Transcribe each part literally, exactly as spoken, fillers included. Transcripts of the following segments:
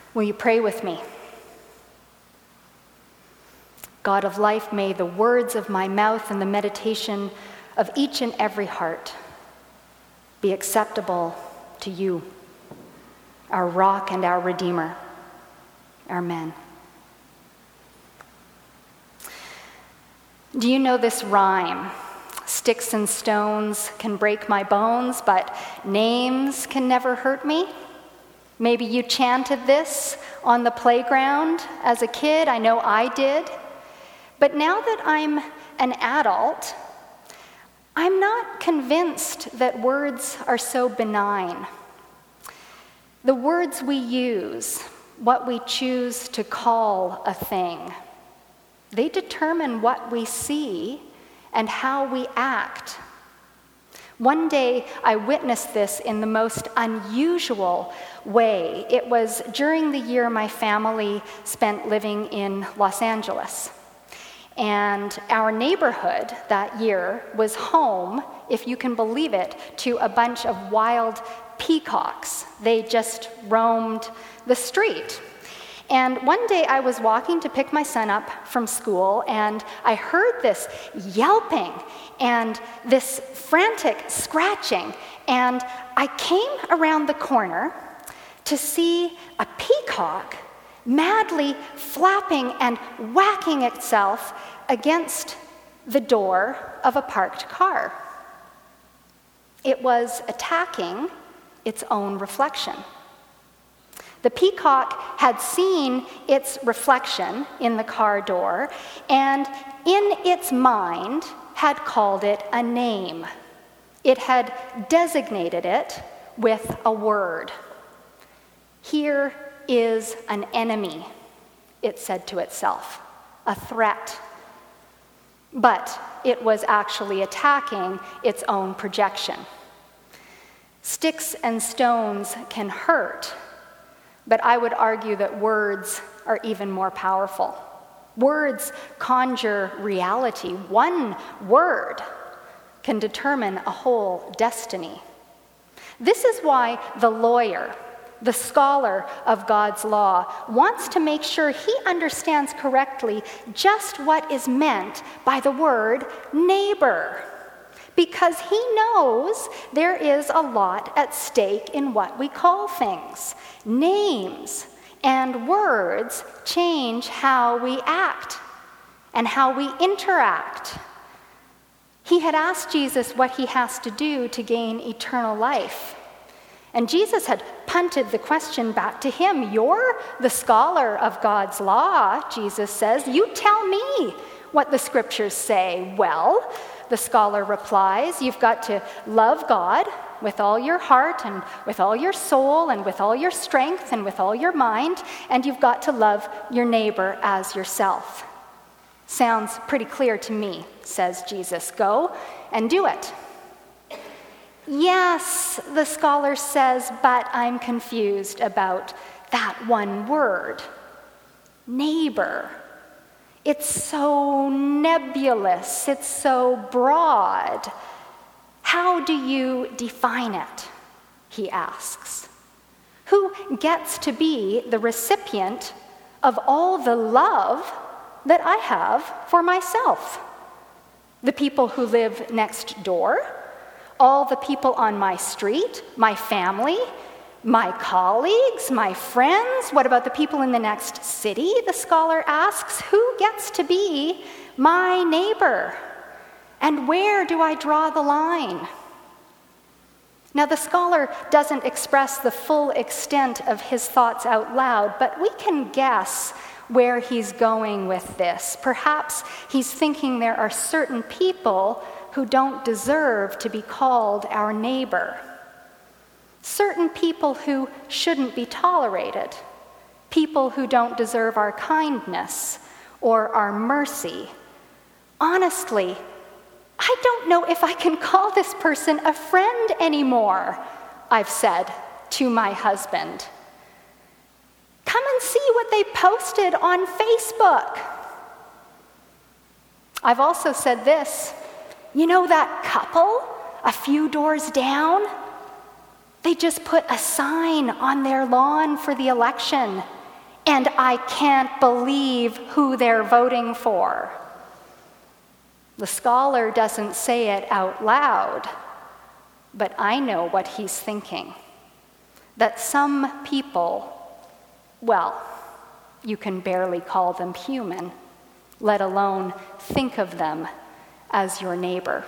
Will you pray with me? God of life, may the words of my mouth and the meditation of each and every heart be acceptable to you, our rock and our redeemer. Amen. Do you know this rhyme? Sticks and stones can break my bones, but names can never hurt me. Maybe you chanted this on the playground as a kid. I know I did. But now that I'm an adult, I'm not convinced that words are so benign. The words we use, what we choose to call a thing, they determine what we see and how we act. One day, I witnessed this in the most unusual way. It was during the year my family spent living in Los Angeles. And our neighborhood that year was home, if you can believe it, to a bunch of wild peacocks. They just roamed the street. And one day I was walking to pick my son up from school, and I heard this yelping and this frantic scratching. And I came around the corner to see a peacock madly flapping and whacking itself against the door of a parked car. It was attacking its own reflection. The peacock had seen its reflection in the car door, and in its mind had called it a name. It had designated it with a word. Here is an enemy, it said to itself, a threat. But it was actually attacking its own projection. Sticks and stones can hurt, but I would argue that words are even more powerful. Words conjure reality. One word can determine a whole destiny. This is why the lawyer, the scholar of God's law, wants to make sure he understands correctly just what is meant by the word neighbor, because he knows there is a lot at stake in what we call things. Names and words change how we act and how we interact. He had asked Jesus what he has to do to gain eternal life. And Jesus had punted the question back to him. You're the scholar of God's law, Jesus says. You tell me what the scriptures say. Well, the scholar replies, you've got to love God with all your heart and with all your soul and with all your strength and with all your mind, and you've got to love your neighbor as yourself. Sounds pretty clear to me, says Jesus. Go and do it. Yes, the scholar says, but I'm confused about that one word, neighbor. It's so nebulous, it's so broad. How do you define it? He asks. Who gets to be the recipient of all the love that I have for myself? The people who live next door? All the people on my street, my family, my colleagues, my friends? What about the people in the next city? The scholar asks, who gets to be my neighbor? And where do I draw the line? Now, the scholar doesn't express the full extent of his thoughts out loud, but we can guess where he's going with this. Perhaps he's thinking there are certain people who don't deserve to be called our neighbor. Certain people who shouldn't be tolerated. People who don't deserve our kindness or our mercy. Honestly, I don't know if I can call this person a friend anymore, I've said to my husband. Come and see what they posted on Facebook. I've also said this. You know that couple a few doors down? They just put a sign on their lawn for the election. and I can't believe who they're voting for. The scholar doesn't say it out loud, but I know what he's thinking. That some people, well, you can barely call them human, let alone think of them as your neighbor.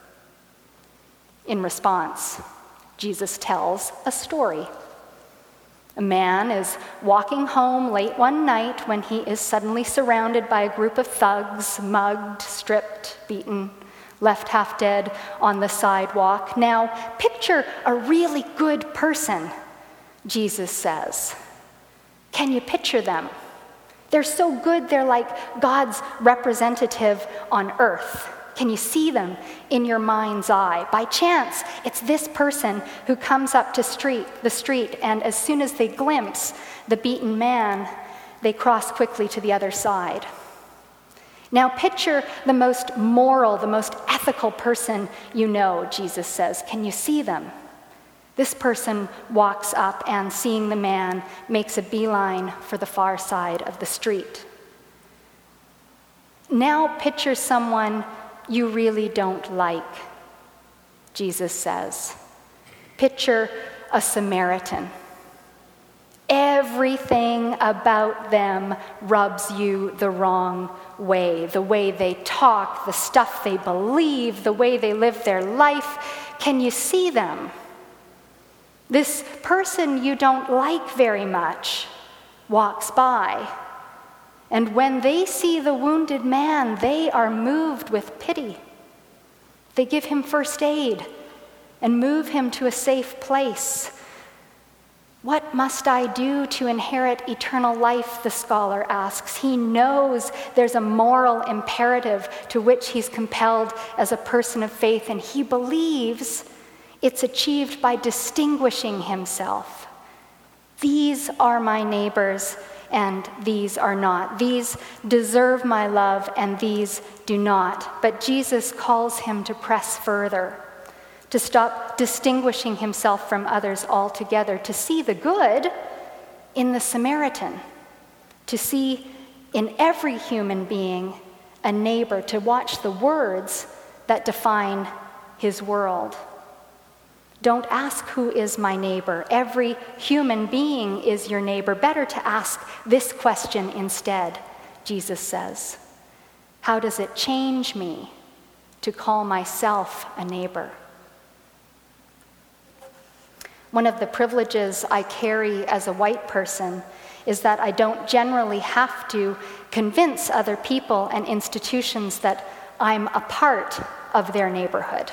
In response, Jesus tells a story. A man is walking home late one night when he is suddenly surrounded by a group of thugs, mugged, stripped, beaten, left half dead on the sidewalk. Now, picture a really good person, Jesus says. Can you picture them? They're so good, they're like God's representative on earth. Can you see them in your mind's eye? By chance, it's this person who comes up to street, the street, and as soon as they glimpse the beaten man, they cross quickly to the other side. Now picture the most moral, the most ethical person you know, Jesus says. Can you see them? This person walks up and, seeing the man, makes a beeline for the far side of the street. Now picture someone you really don't like, Jesus says. Picture a Samaritan. Everything about them rubs you the wrong way. The way they talk, the stuff they believe, the way they live their life. Can you see them? This person you don't like very much walks by. And when they see the wounded man, they are moved with pity. They give him first aid and move him to a safe place. What must I do to inherit eternal life, the scholar asks. He knows there's a moral imperative to which he's compelled as a person of faith, and he believes it's achieved by distinguishing himself. These are my neighbors, and these are not. These deserve my love, and these do not. But Jesus calls him to press further, to stop distinguishing himself from others altogether, to see the good in the Samaritan, to see in every human being a neighbor, to watch the words that define his world. Don't ask who is my neighbor. Every human being is your neighbor. Better to ask this question instead, Jesus says. How does it change me to call myself a neighbor? One of the privileges I carry as a white person is that I don't generally have to convince other people and institutions that I'm a part of their neighborhood.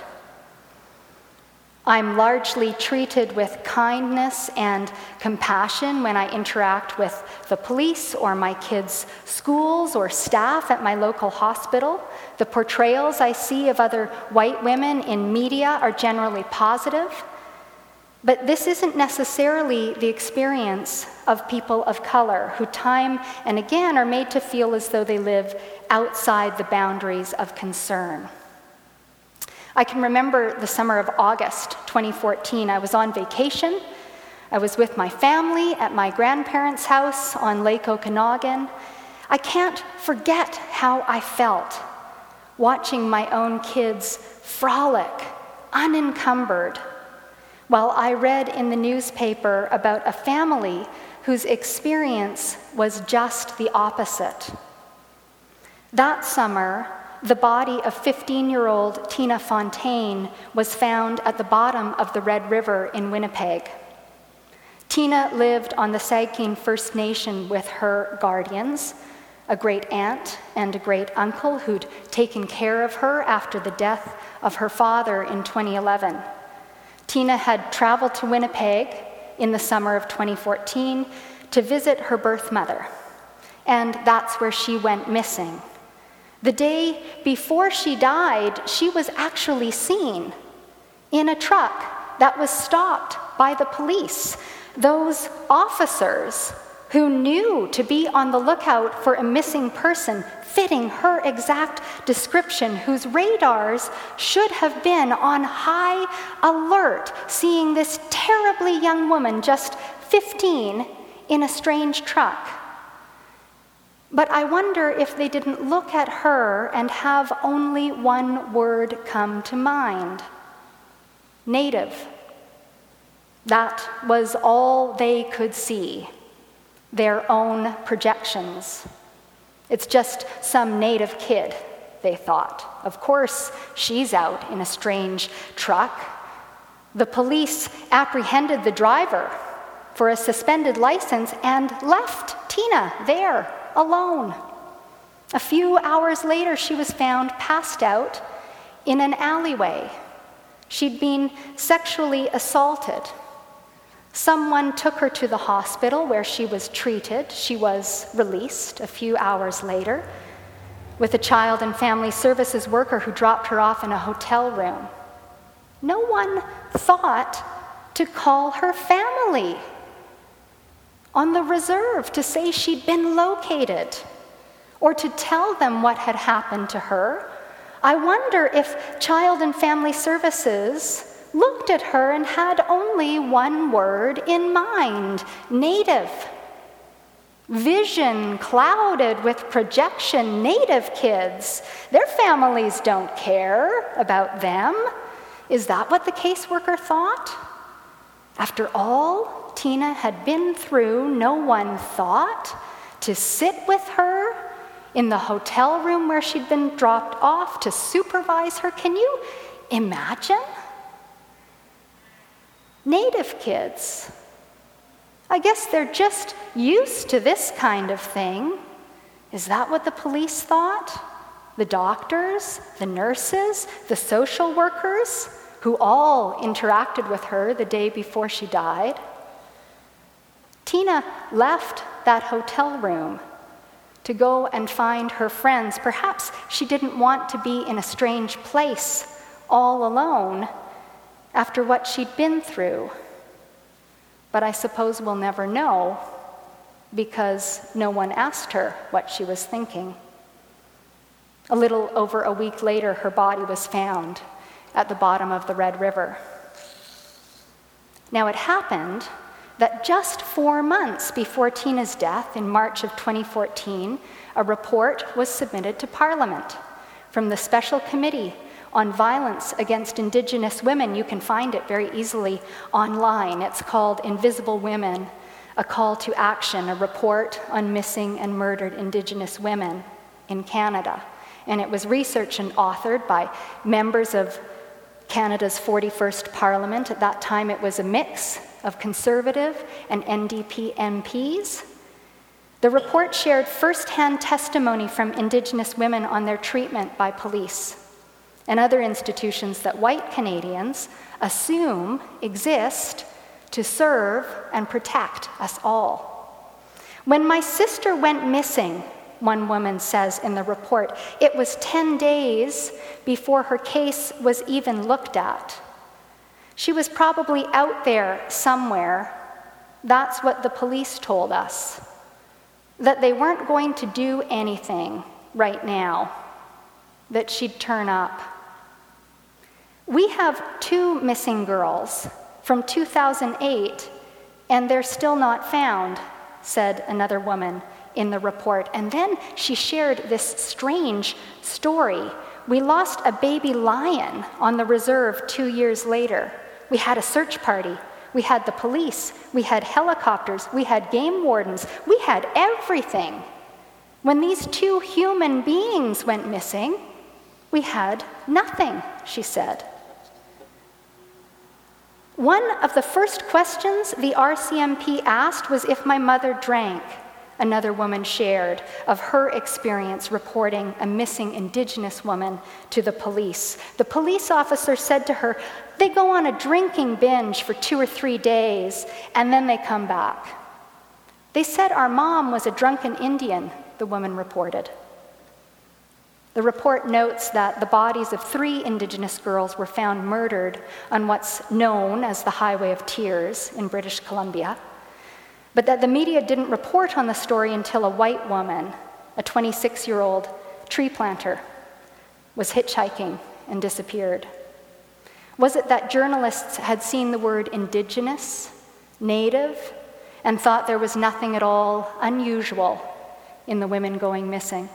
I'm largely treated with kindness and compassion when I interact with the police or my kids' schools or staff at my local hospital. The portrayals I see of other white women in media are generally positive. But this isn't necessarily the experience of people of color who time and again are made to feel as though they live outside the boundaries of concern. I can remember the summer of August twenty fourteen. I was on vacation. I was with my family at my grandparents' house on Lake Okanagan. I can't forget how I felt watching my own kids frolic, unencumbered, while I read in the newspaper about a family whose experience was just the opposite. That summer, the body of fifteen-year-old Tina Fontaine was found at the bottom of the Red River in Winnipeg. Tina lived on the Sagkeeng First Nation with her guardians, a great aunt and a great uncle who'd taken care of her after the death of her father in twenty eleven. Tina had traveled to Winnipeg in the summer of twenty fourteen to visit her birth mother, and that's where she went missing. The day before she died, she was actually seen in a truck that was stopped by the police. Those officers who knew to be on the lookout for a missing person fitting her exact description, whose radars should have been on high alert, seeing this terribly young woman, just fifteen, in a strange truck. But I wonder if they didn't look at her and have only one word come to mind: Native. That was all they could see, their own projections. It's just some native kid, they thought. Of course, she's out in a strange truck. The police apprehended the driver for a suspended license and left Tina there, alone. A few hours later, she was found passed out in an alleyway. She'd been sexually assaulted. Someone took her to the hospital where she was treated. She was released a few hours later with a child and family services worker who dropped her off in a hotel room. No one thought to call her family on the reserve to say she'd been located or to tell them what had happened to her. I wonder if Child and Family Services looked at her and had only one word in mind: Native. Vision clouded with projection. Native kids, their families don't care about them. Is that what the caseworker thought? After all Tina had been through, no one thought to sit with her in the hotel room where she'd been dropped off to supervise her. Can you imagine? Native kids, I guess they're just used to this kind of thing. Is that what the police thought? The doctors, the nurses, the social workers, who all interacted with her the day before she died? Tina left that hotel room to go and find her friends. Perhaps she didn't want to be in a strange place all alone after what she'd been through. But I suppose we'll never know because no one asked her what she was thinking. A little over a week later, her body was found at the bottom of the Red River. Now, it happened that just four months before Tina's death in March of twenty fourteen, a report was submitted to Parliament from the Special Committee on Violence Against Indigenous Women. You can find it very easily online. It's called Invisible Women, a Call to Action, a report on missing and murdered Indigenous women in Canada. And it was researched and authored by members of Canada's forty-first Parliament. At that time, it was a mix of Conservative and N D P M Ps. The report shared first-hand testimony from Indigenous women on their treatment by police and other institutions that white Canadians assume exist to serve and protect us all. When my sister went missing, one woman says in the report, it was ten days before her case was even looked at. She was probably out there somewhere. That's what the police told us, that they weren't going to do anything right now, that she'd turn up. We have two missing girls from two thousand eight, and they're still not found, said another woman in the report. And then she shared this strange story. We lost a baby lion on the reserve two years later. We had a search party. We had the police. We had helicopters. We had game wardens. We had everything. When these two human beings went missing, we had nothing, she said. One of the first questions the R C M P asked was if my mother drank, another woman shared of her experience reporting a missing Indigenous woman to the police. The police officer said to her, they go on a drinking binge for two or three days, and then they come back. They said our mom was a drunken Indian, the woman reported. The report notes that the bodies of three Indigenous girls were found murdered on what's known as the Highway of Tears in British Columbia, but that the media didn't report on the story until a white woman, a twenty-six-year-old tree planter, was hitchhiking and disappeared. Was it that journalists had seen the word Indigenous, Native, and thought there was nothing at all unusual in the women going missing.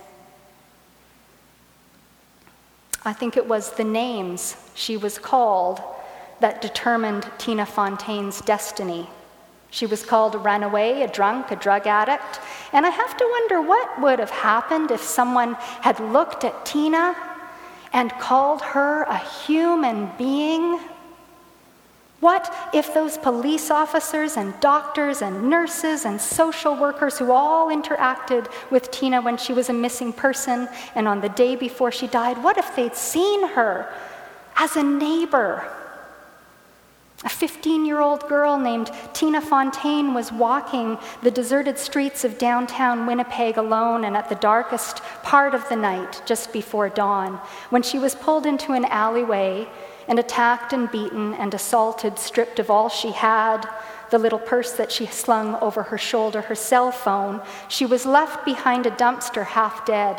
I think it was the names she was called that determined Tina Fontaine's destiny. She was called a runaway, a drunk, a drug addict. And I have to wonder what would have happened if someone had looked at Tina and called her a human being. What if those police officers and doctors and nurses and social workers who all interacted with Tina when she was a missing person and on the day before she died, what if they'd seen her as a neighbor? A fifteen-year-old girl named Tina Fontaine was walking the deserted streets of downtown Winnipeg alone and at the darkest part of the night, just before dawn, when she was pulled into an alleyway and attacked and beaten and assaulted, stripped of all she had, the little purse that she slung over her shoulder, her cell phone. She was left behind a dumpster half dead.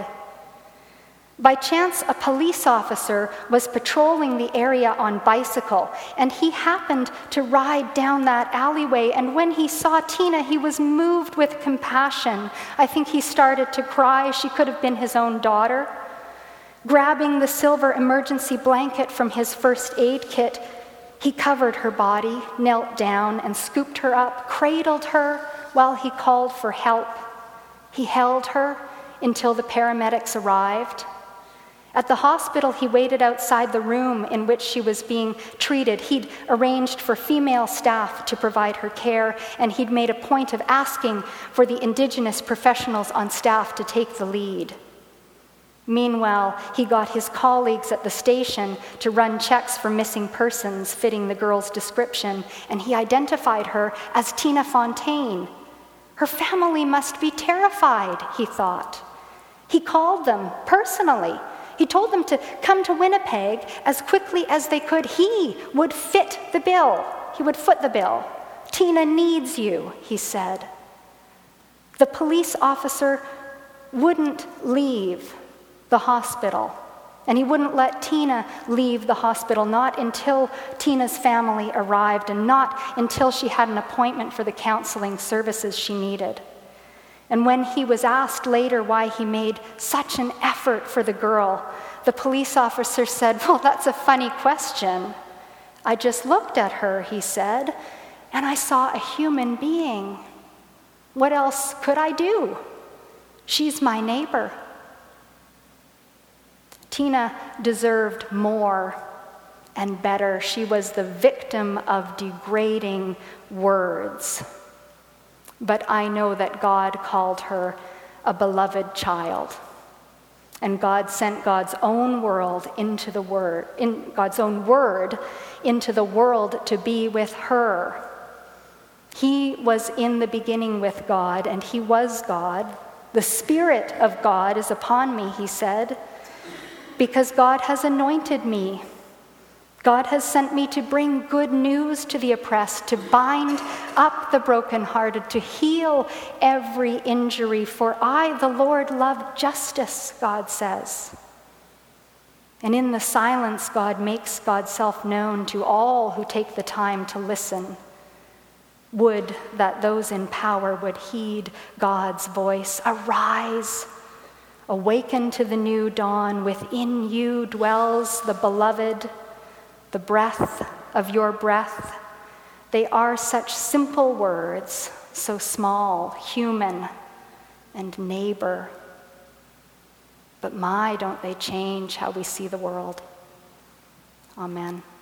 By chance, a police officer was patrolling the area on bicycle, and he happened to ride down that alleyway, and when he saw Tina, he was moved with compassion. I think he started to cry. She could have been his own daughter. Grabbing the silver emergency blanket from his first aid kit, he covered her body, knelt down, and scooped her up, cradled her while he called for help. He held her until the paramedics arrived. At the hospital, he waited outside the room in which she was being treated. He'd arranged for female staff to provide her care, and he'd made a point of asking for the Indigenous professionals on staff to take the lead. Meanwhile, he got his colleagues at the station to run checks for missing persons fitting the girl's description, and he identified her as Tina Fontaine. Her family must be terrified, he thought. He called them personally. He told them to come to Winnipeg as quickly as they could. He would fit the bill. He would foot the bill. Tina needs you, he said. The police officer wouldn't leave the hospital, and he wouldn't let Tina leave the hospital, not until Tina's family arrived and not until she had an appointment for the counseling services she needed. And when he was asked later why he made such an effort for the girl, the police officer said, "Well, that's a funny question. I just looked at her," he said, "and I saw a human being. What else could I do? She's my neighbor." Tina deserved more and better. She was the victim of degrading words. But I know that God called her a beloved child. And God sent God's own world into the word, in God's own word into the world to be with her. He was in the beginning with God, and he was God. The Spirit of God is upon me, he said, because God has anointed me. God has sent me to bring good news to the oppressed, to bind up the brokenhearted, to heal every injury. For I, the Lord, love justice, God says. And in the silence, God makes God's self known to all who take the time to listen. Would that those in power would heed God's voice. Arise, awaken to the new dawn. Within you dwells the beloved, the breath of your breath. They are such simple words, so small, human, and neighbor. But my, don't they change how we see the world. Amen.